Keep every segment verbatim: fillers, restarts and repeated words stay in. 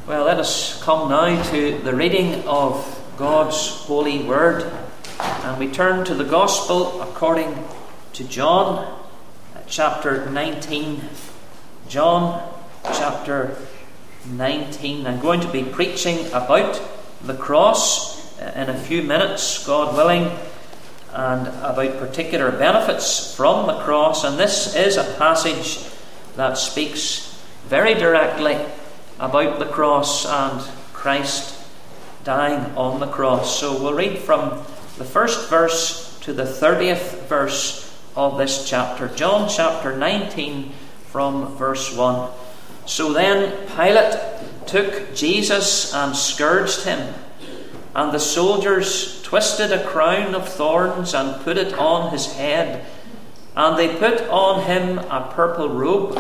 Well, let us come now to the reading of God's holy word, and we turn to the Gospel according to John, chapter nineteen. John, chapter nineteen. I'm going to be preaching about the cross in a few minutes, God willing, and about particular benefits from the cross. And this is a passage that speaks very directly about the cross and Christ dying on the cross. So we'll read from the first verse to the thirtieth verse of this chapter. John chapter nineteen from verse one. So then Pilate took Jesus and scourged him, and the soldiers twisted a crown of thorns and put it on his head, and they put on him a purple robe.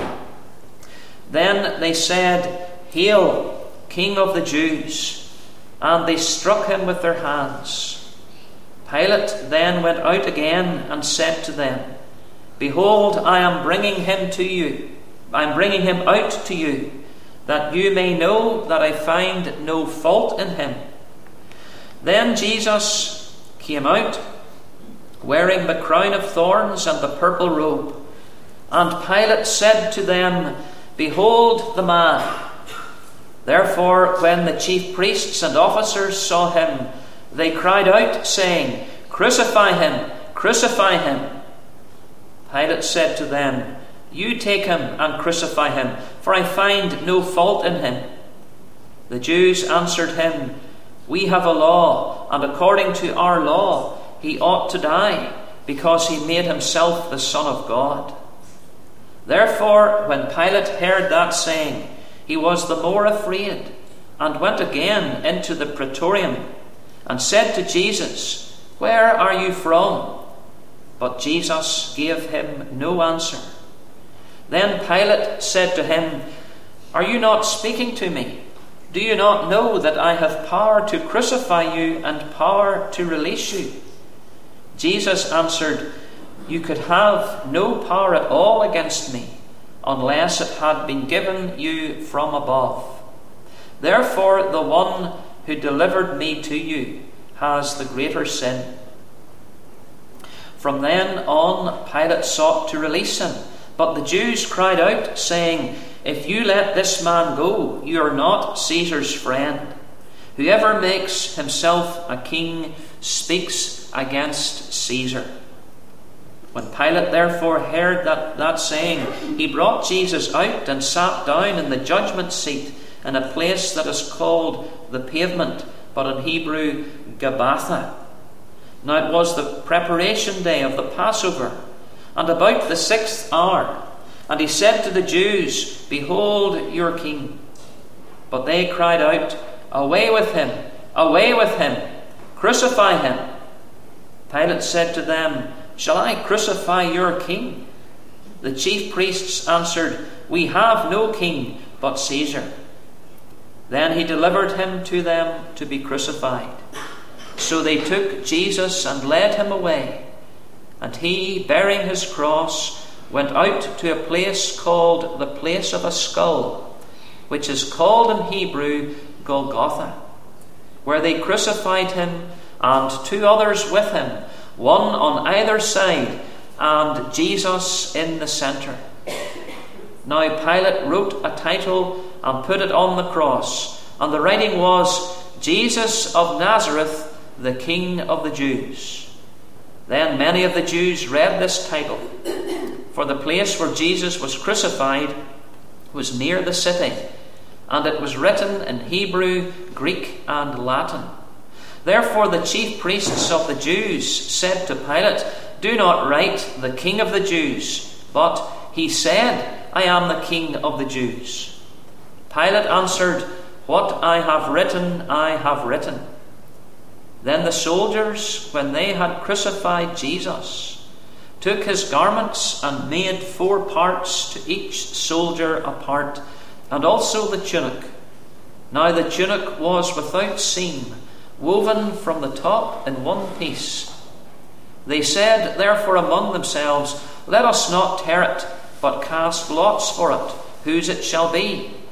Then they said, "Hail, King of the Jews!" And they struck him with their hands. Pilate then went out again and said to them, "Behold, I am bringing him to you. I am bringing him out to you, that you may know that I find no fault in him." Then Jesus came out, wearing the crown of thorns and the purple robe. And Pilate said to them, "Behold the man." Therefore, when the chief priests and officers saw him, they cried out, saying, "Crucify him! Crucify him!" Pilate said to them, "You take him and crucify him, for I find no fault in him." The Jews answered him, "We have a law, and according to our law he ought to die, because he made himself the Son of God." Therefore, when Pilate heard that saying, he was the more afraid, and went again into the praetorium, and said to Jesus, "Where are you from?" But Jesus gave him no answer. Then Pilate said to him, "Are you not speaking to me? Do you not know that I have power to crucify you and power to release you?" Jesus answered, "You could have no power at all against me, unless it had been given you from above. Therefore the one who delivered me to you has the greater sin." From then on Pilate sought to release him, but the Jews cried out, saying, "If you let this man go, you are not Caesar's friend. Whoever makes himself a king speaks against Caesar." When Pilate therefore heard that, that saying, he brought Jesus out and sat down in the judgment seat in a place that is called the Pavement, but in Hebrew, Gabbatha. Now it was the preparation day of the Passover, and about the sixth hour. And he said to the Jews, "Behold your king." But they cried out, "Away with him! Away with him! Crucify him!" Pilate said to them, "Shall I crucify your king?" The chief priests answered, "We have no king but Caesar." Then he delivered him to them to be crucified. So they took Jesus and led him away. And he, bearing his cross, went out to a place called the Place of a Skull, which is called in Hebrew Golgotha, where they crucified him and two others with him, one on either side, and Jesus in the centre. Now Pilate wrote a title and put it on the cross, and the writing was, "Jesus of Nazareth, the King of the Jews." Then many of the Jews read this title, for the place where Jesus was crucified was near the city, and it was written in Hebrew, Greek, and Latin. Therefore the chief priests of the Jews said to Pilate, "Do not write the King of the Jews, but he said, 'I am the King of the Jews.'" Pilate answered, "What I have written, I have written." Then the soldiers, when they had crucified Jesus, took his garments and made four parts, to each soldier a part, and also the tunic. Now the tunic was without seam, woven from the top in one piece. They said therefore among themselves, "Let us not tear it, but cast lots for it, whose it shall be."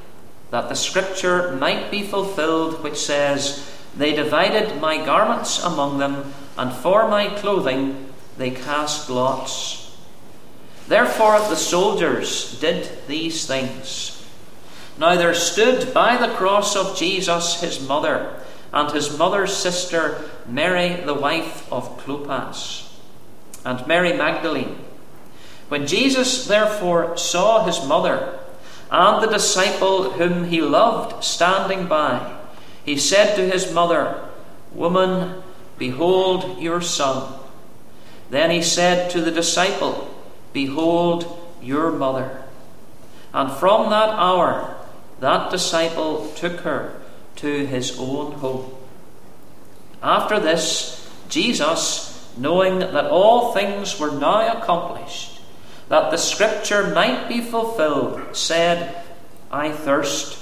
that the scripture might be fulfilled, which says, They divided my garments among them, and for my clothing they cast lots. Therefore the soldiers did these things. Now there stood by the cross of Jesus his mother, and his mother's sister Mary, the wife of Clopas, and Mary Magdalene. When Jesus therefore saw his mother, and the disciple whom he loved standing by, he said to his mother, Woman, behold your son. Then he said to the disciple, Behold your mother. And from that hour, that disciple took her to his own home. After this, Jesus, knowing that all things were now accomplished, that the scripture might be fulfilled, said, I thirst.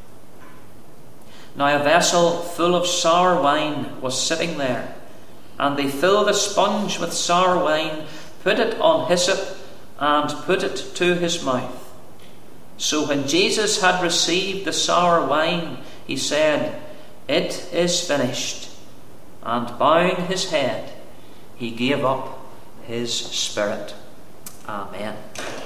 Now a vessel full of sour wine was sitting there, and they filled a sponge with sour wine, put it on hyssop, and put it to his mouth. So when Jesus had received the sour wine, he said, It is finished. And bowing his head, he gave up his spirit. Amen.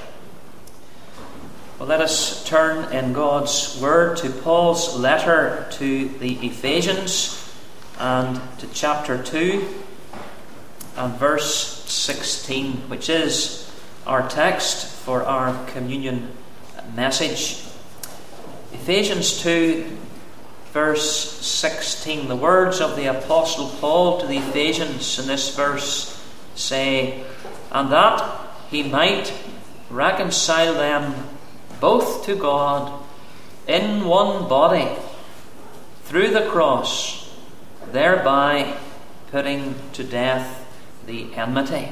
Well, let us turn in God's Word to Paul's letter to the Ephesians, and to chapter two and verse sixteen, which is our text for our communion message. Ephesians two, verse sixteen. The words of the Apostle Paul to the Ephesians in this verse say, And that he might reconcile them both to God in one body through the cross, thereby putting to death the enmity.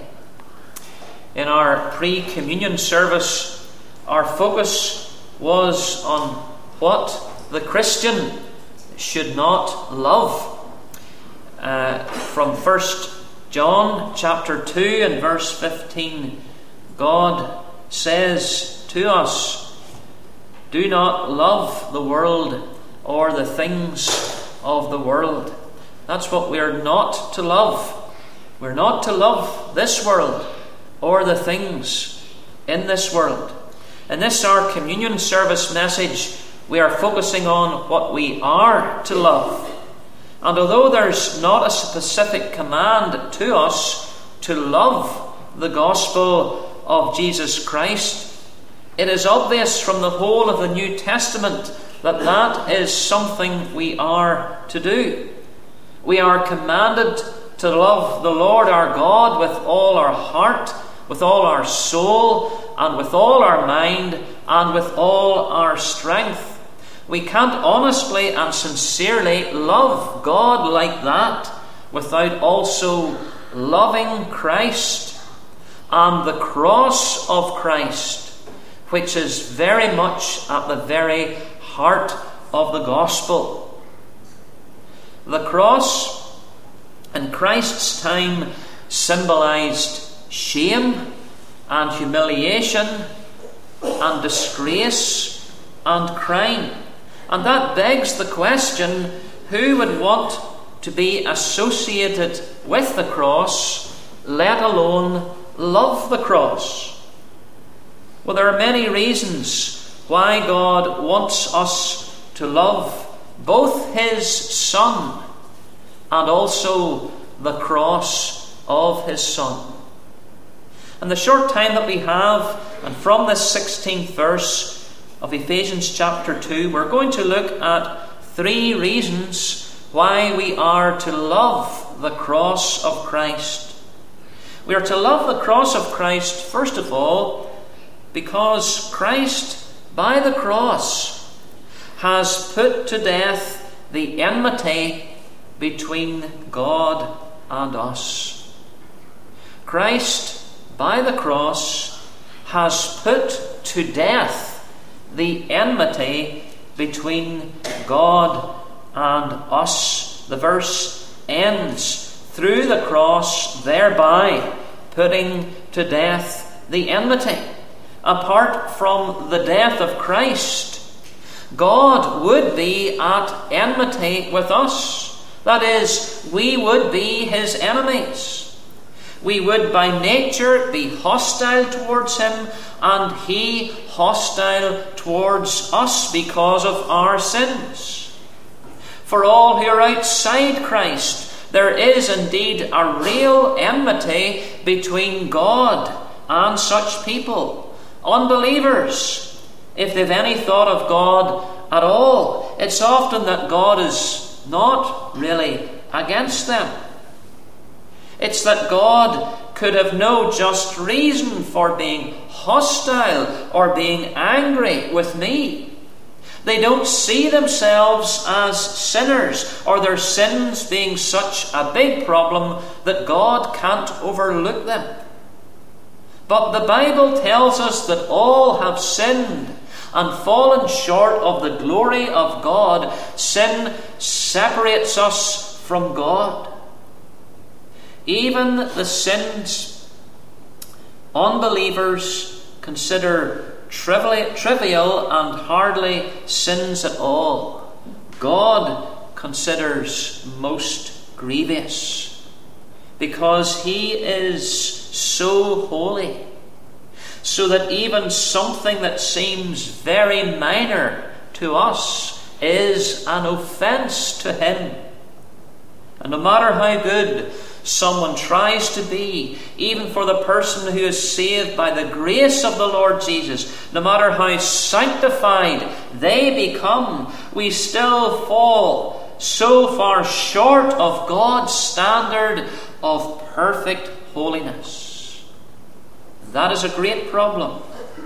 In our pre-communion service, our focus was on what the Christian should not love. Uh, from First John chapter two and verse fifteen, God says to us, Do not love the world or the things of the world. That's what we're not to love. We're not to love this world or the things in this world. In this, our communion service message, we are focusing on what we are to love. And although there's not a specific command to us to love the gospel of Jesus Christ, it is obvious from the whole of the New Testament that that is something we are to do. We are commanded to love the Lord our God with all our heart, with all our soul, and with all our mind, and with all our strength. We can't honestly and sincerely love God like that without also loving Christ and the cross of Christ, which is very much at the very heart of the gospel. The cross in Christ's time symbolized shame and humiliation and disgrace and crime. And that begs the question, who would want to be associated with the cross, let alone love the cross? Well, there are many reasons why God wants us to love both his Son and also the cross of his Son. In the short time that we have, and from this sixteenth verse of Ephesians chapter two, we're going to look at three reasons why we are to love the cross of Christ. We are to love the cross of Christ, first of all, because Christ, by the cross, has put to death the enmity between God and us. Christ, by the cross, has put to death the enmity between God and us. The verse ends, through the cross, thereby putting to death the enmity. Apart from the death of Christ, God would be at enmity with us. That is, we would be his enemies. We would by nature be hostile towards him, and he hostile towards us because of our sins. For all who are outside Christ, there is indeed a real enmity between God and such people. Unbelievers, if they've any thought of God at all, it's often that God is not really against them. It's that God could have no just reason for being hostile or being angry with me. They don't see themselves as sinners, or their sins being such a big problem that God can't overlook them. But the Bible tells us that all have sinned and fallen short of the glory of God. Sin separates us from God. Even the sins unbelievers consider trivial, trivial and hardly sins at all, God considers most grievous, because he is so holy, so that even something that seems very minor to us is an offence to him. And no matter how good someone tries to be, even for the person who is saved by the grace of the Lord Jesus, no matter how sanctified they become, we still fall so far short of God's standard of perfect holiness. That is a great problem.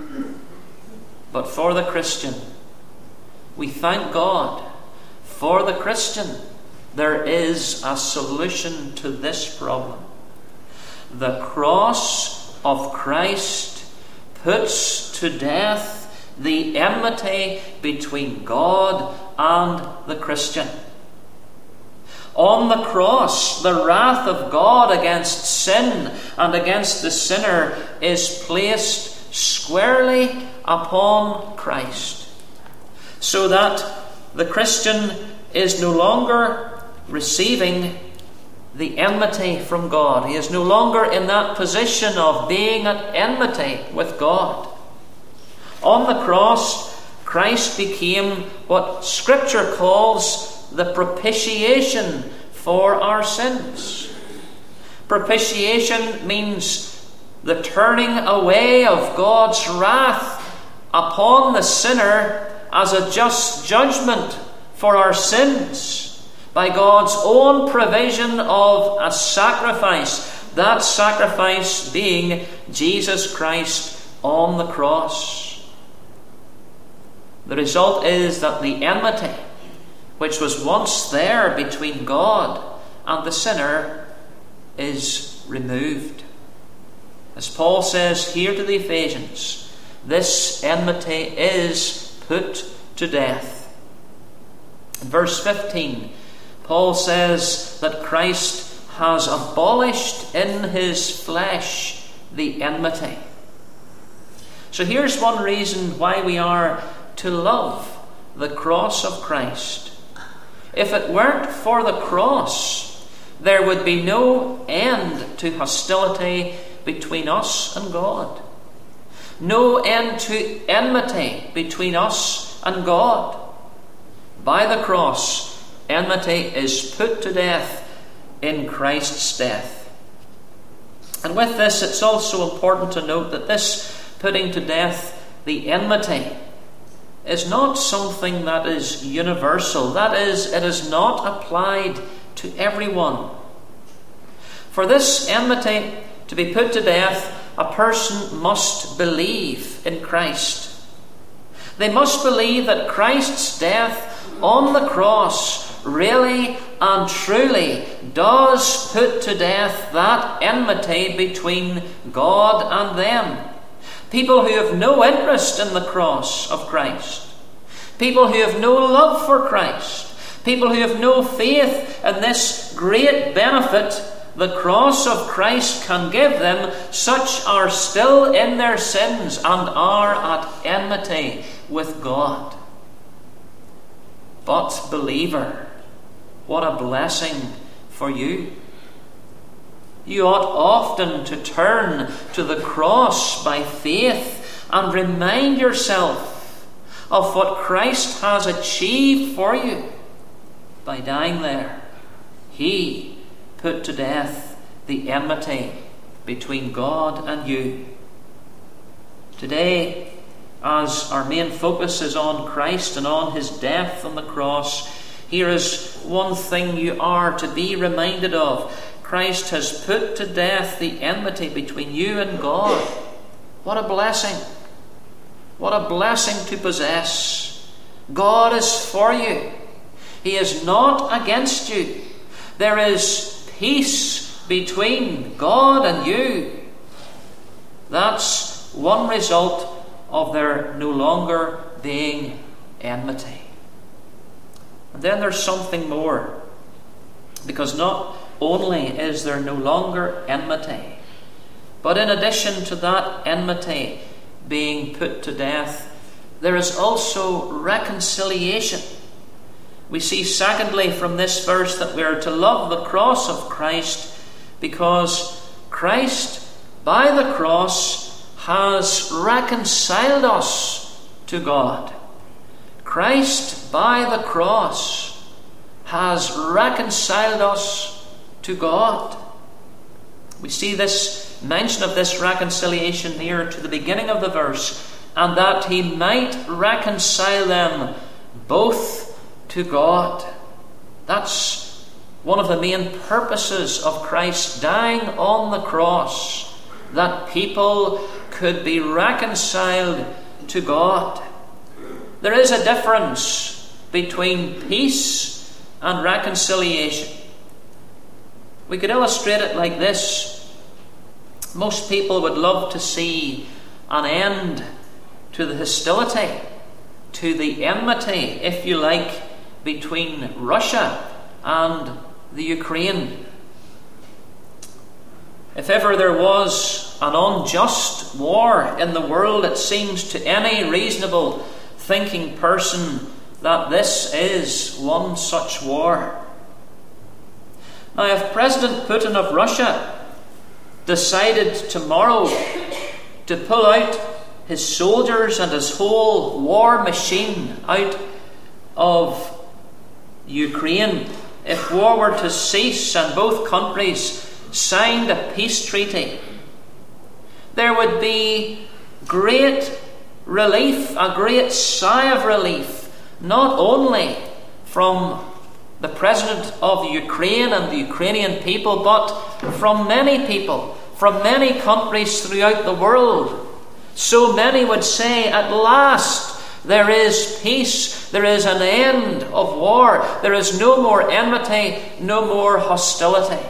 But for the Christian, we thank God. For the Christian, there is a solution to this problem. The cross of Christ puts to death the enmity between God and the Christian. On the cross, the wrath of God against sin and against the sinner is placed squarely upon Christ, so that the Christian is no longer receiving the enmity from God. He is no longer in that position of being at enmity with God. On the cross, Christ became what Scripture calls the propitiation for our sins. Propitiation means the turning away of God's wrath upon the sinner as a just judgment for our sins, by God's own provision of a sacrifice, that sacrifice being Jesus Christ on the cross. The result is that the enmity, which was once there between God and the sinner, is removed. As Paul says here to the Ephesians, this enmity is put to death. In verse fifteen, Paul says that Christ has abolished in his flesh the enmity. So here's one reason why we are to love the cross of Christ. If it weren't for the cross, there would be no end to hostility between us and God. No end to enmity between us and God. By the cross, enmity is put to death in Christ's death. And with this, it's also important to note that this putting to death the enmity is not something that is universal. That is, it is not applied to everyone. For this enmity to be put to death, a person must believe in Christ. They must believe that Christ's death on the cross really and truly does put to death that enmity between God and them. People who have no interest in the cross of Christ. People who have no love for Christ. People who have no faith in this great benefit the cross of Christ can give them, such are still in their sins and are at enmity with God. But, believer, what a blessing for you. You ought often to turn to the cross by faith and remind yourself of what Christ has achieved for you by dying there. He put to death the enmity between God and you. Today, as our main focus is on Christ and on his death on the cross, here is one thing you are to be reminded of. Christ has put to death the enmity between you and God. What a blessing. What a blessing to possess. God is for you. He is not against you. There is peace between God and you. That's one result of there no longer being enmity. And then there's something more. Because not only is there no longer enmity, but in addition to that enmity being put to death, there is also reconciliation. We see secondly from this verse that we are to love the cross of Christ because Christ by the cross has reconciled us to God. Christ by the cross has reconciled us to God. We see this mention of this reconciliation near to the beginning of the verse, and that he might reconcile them both to God. That's one of the main purposes of Christ dying on the cross, that people could be reconciled to God. There is a difference between peace and reconciliation. We could illustrate it like this. Most people would love to see an end to the hostility, to the enmity, if you like, between Russia and the Ukraine. If ever there was an unjust war in the world, it seems to any reasonable thinking person that this is one such war. Now, if President Putin of Russia decided tomorrow to pull out his soldiers and his whole war machine out of Ukraine, if war were to cease and both countries signed a peace treaty, there would be great relief, a great sigh of relief, not only from the President of Ukraine and the Ukrainian people, but from many people, from many countries throughout the world. So many would say, at last there is peace, there is an end of war, there is no more enmity, no more hostility.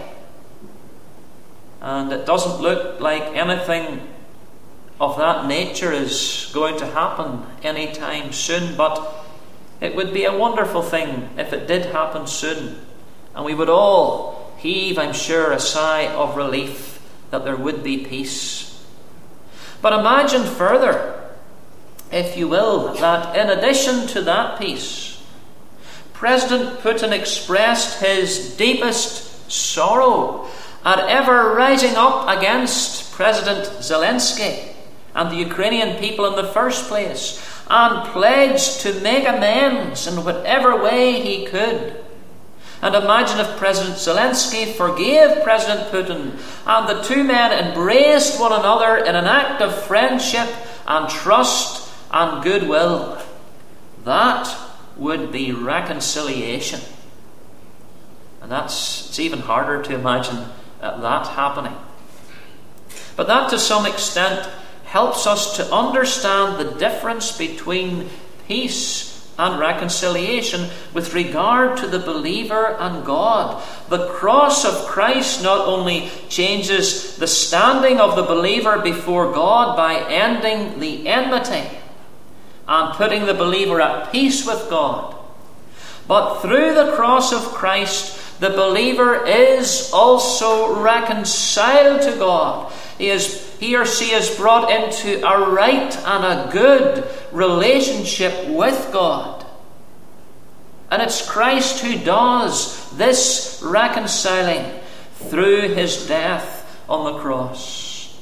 And it doesn't look like anything of that nature is going to happen anytime soon, but it would be a wonderful thing if it did happen soon. And we would all heave, I'm sure, a sigh of relief that there would be peace. But imagine further, if you will, that in addition to that peace, President Putin expressed his deepest sorrow at ever rising up against President Zelensky and the Ukrainian people in the first place, and pledged to make amends in whatever way he could. And imagine if President Zelensky forgave President Putin and the two men embraced one another in an act of friendship and trust and goodwill. That would be reconciliation. And that's it's even harder to imagine uh, that happening. But that to some extent helps us to understand the difference between peace and reconciliation with regard to the believer and God. The cross of Christ not only changes the standing of the believer before God by ending the enmity and putting the believer at peace with God, but through the cross of Christ, the believer is also reconciled to God. He is He or she is brought into a right and a good relationship with God. And And it's Christ who does this reconciling through his death on the cross.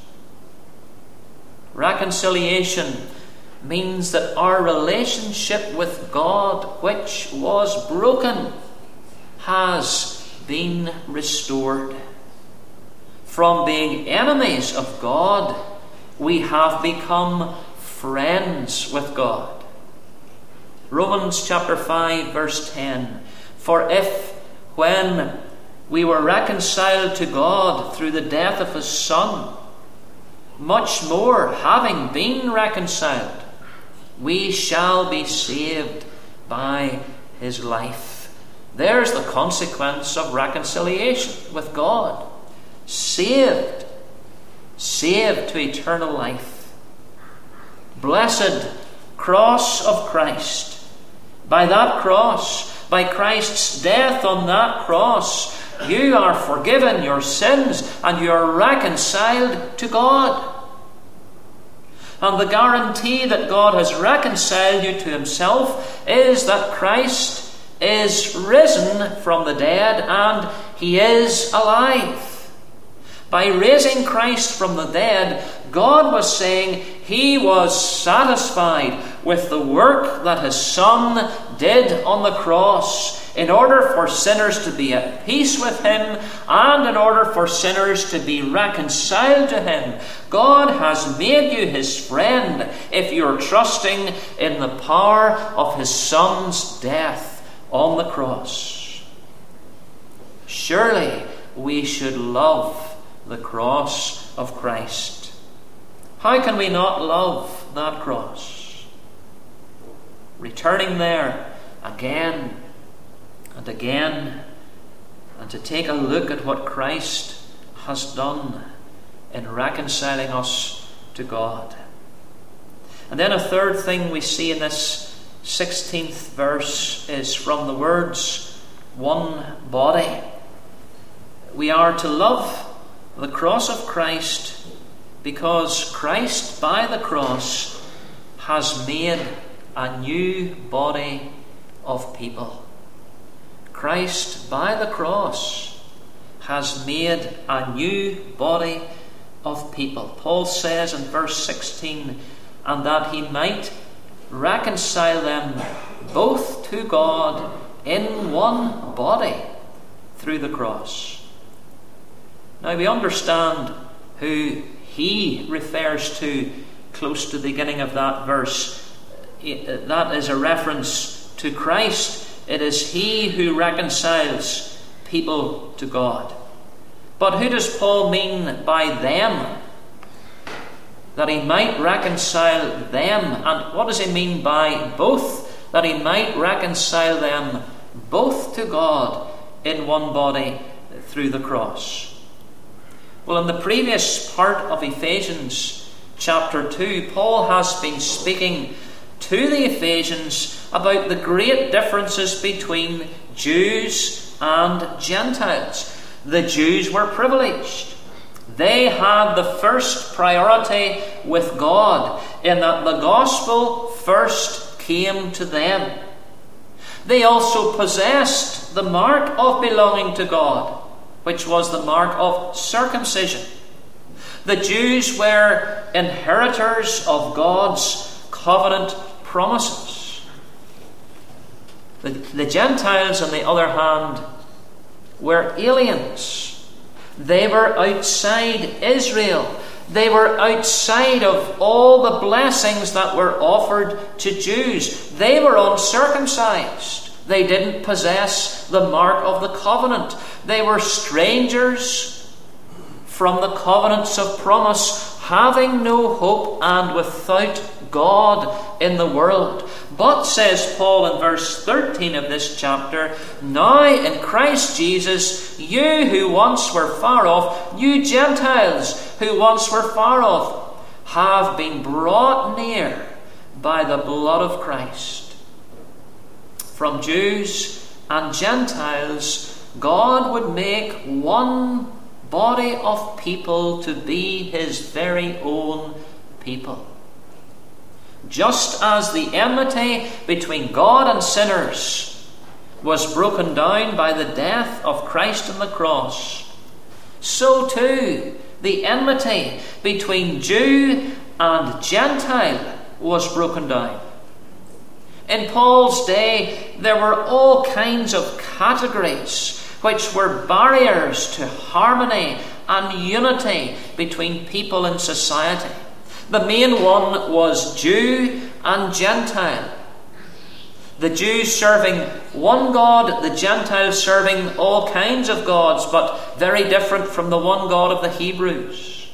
Reconciliation means that our relationship with God, which was broken, has been restored. From being enemies of God, we have become friends with God. Romans chapter five verse ten. For if, when we were reconciled to God through the death of his Son, much more, having been reconciled, we shall be saved by his life. There's the consequence of reconciliation with God. Saved. Saved to eternal life. Blessed cross of Christ. By that cross, by Christ's death on that cross, you are forgiven your sins and you are reconciled to God. And the guarantee that God has reconciled you to himself is that Christ is risen from the dead and he is alive. By raising Christ from the dead, God was saying he was satisfied with the work that his Son did on the cross in order for sinners to be at peace with him and in order for sinners to be reconciled to him. God has made you his friend if you're trusting in the power of his Son's death on the cross. Surely we should love the cross of Christ. How can we not love that cross? Returning there again and again, and to take a look at what Christ has done in reconciling us to God. And then a third thing we see in this sixteenth verse is from the words, one body. We are to love the cross of Christ because Christ by the cross has made a new body of people. Christ by the cross has made a new body of people. Paul says in verse sixteen, and that he might reconcile them both to God in one body through the cross. Now we understand who he refers to close to the beginning of that verse. That is a reference to Christ. It is he who reconciles people to God. But who does Paul mean by them? That he might reconcile them. And what does he mean by both? That he might reconcile them both to God in one body through the cross. Well, in the previous part of Ephesians chapter two, Paul has been speaking to the Ephesians about the great differences between Jews and Gentiles. The Jews were privileged. They had the first priority with God in that the gospel first came to them. They also possessed the mark of belonging to God, which was the mark of circumcision. The Jews were inheritors of God's covenant promises. The, the Gentiles, on the other hand, were aliens. They were outside Israel. They were outside of all the blessings that were offered to Jews. They were uncircumcised. They didn't possess the mark of the covenant. They were strangers from the covenants of promise, having no hope and without God in the world. But, says Paul in verse thirteen of this chapter, now in Christ Jesus, you who once were far off, you Gentiles who once were far off, have been brought near by the blood of Christ. From Jews and Gentiles, God would make one body of people to be his very own people. Just as the enmity between God and sinners was broken down by the death of Christ on the cross, so too the enmity between Jew and Gentile was broken down. In Paul's day, there were all kinds of categories which were barriers to harmony and unity between people in society. The main one was Jew and Gentile. The Jews serving one God, the Gentiles serving all kinds of gods, but very different from the one God of the Hebrews.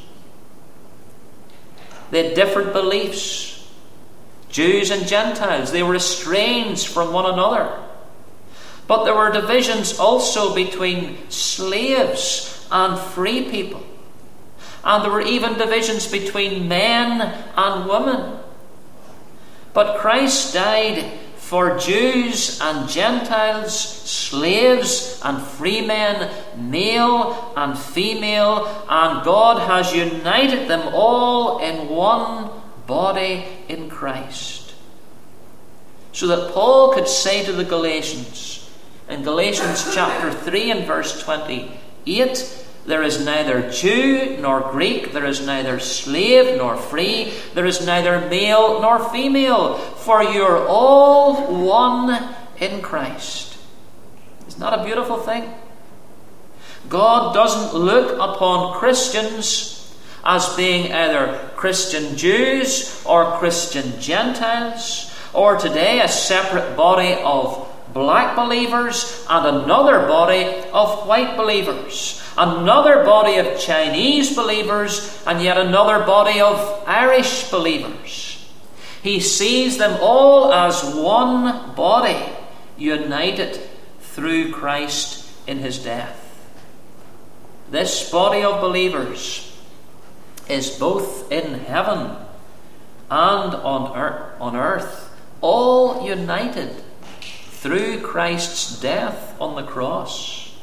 They had different beliefs. Jews and Gentiles, they were estranged from one another. But there were divisions also between slaves and free people. And there were even divisions between men and women. But Christ died for Jews and Gentiles, slaves and free men, male and female, and God has united them all in one body in Christ. So that Paul could say to the Galatians, in Galatians chapter three and verse twenty-eight, there is neither Jew nor Greek, there is neither slave nor free, there is neither male nor female, for you are all one in Christ. Isn't that a beautiful thing? God doesn't look upon Christians as being either Christian Jews or Christian Gentiles, or today a separate body of black believers and another body of white believers, another body of Chinese believers, and yet another body of Irish believers. He sees them all as one body, united through Christ in his death. This body of believers is both in heaven and on earth, on earth, all united through Christ's death on the cross.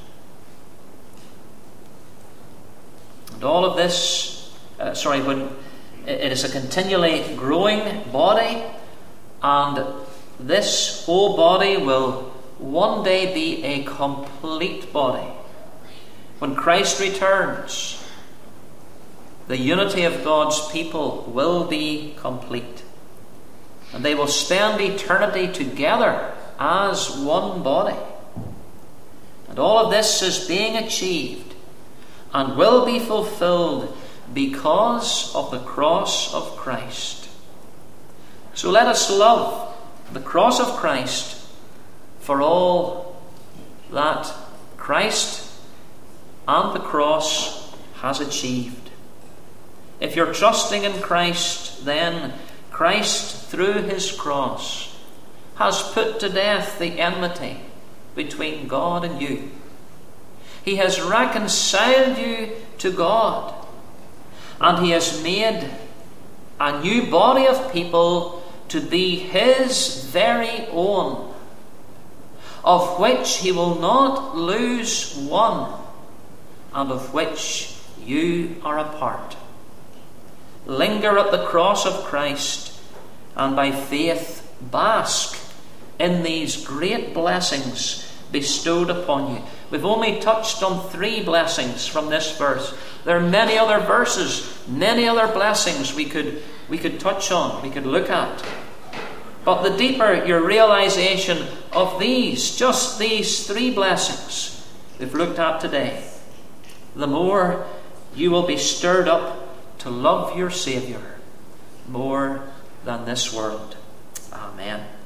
And all of this, uh, sorry, when it is a continually growing body, and this whole body will one day be a complete body. When Christ returns, the unity of God's people will be complete. And they will spend eternity together as one body. And all of this is being achieved and will be fulfilled because of the cross of Christ. So let us love the cross of Christ for all that Christ and the cross has achieved. If you're trusting in Christ, then Christ, through his cross, has put to death the enmity between God and you. He has reconciled you to God, and he has made a new body of people to be his very own, of which he will not lose one, and of which you are a part. Linger at the cross of Christ, and by faith bask in these great blessings bestowed upon you. We've only touched on three blessings from this verse. There are many other verses, many other blessings we could we could touch on, we could look at. But the deeper your realization of these, just these three blessings we've looked at today, the more you will be stirred up to love your Saviour more than this world. Amen.